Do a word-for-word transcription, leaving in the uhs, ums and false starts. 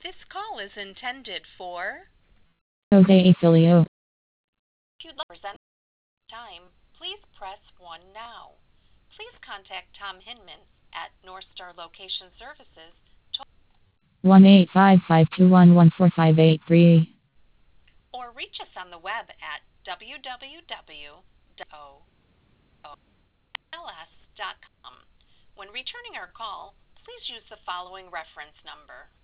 This call is intended for Jose Filio. If you'd like to present time, please press one now. Please contact Tom Hinman at North Star Location Services one eight five five two one one four five eight three. or reach us on the web at w w w dot o l s dot com. When returning our call, please use the following reference number.